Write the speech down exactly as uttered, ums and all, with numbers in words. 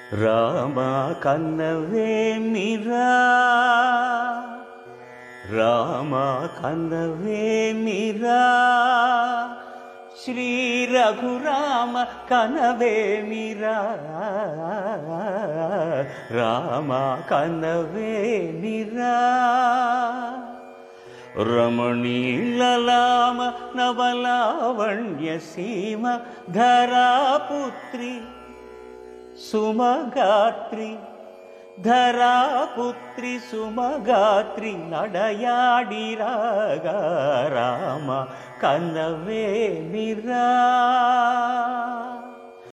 రామ కన్నవేమిరా రామ కన్నవేమిరా శ్రీ రఘురామ కనవేమిరా రామ కనవేమిరా రమణీలలామ నవలావణ్య సీమ ధరాపుత్రి సుమగాత్రి ధరాపుత్రి సుమగాత్రి నడయాడిరాగా రామ కన్నవేమిరా.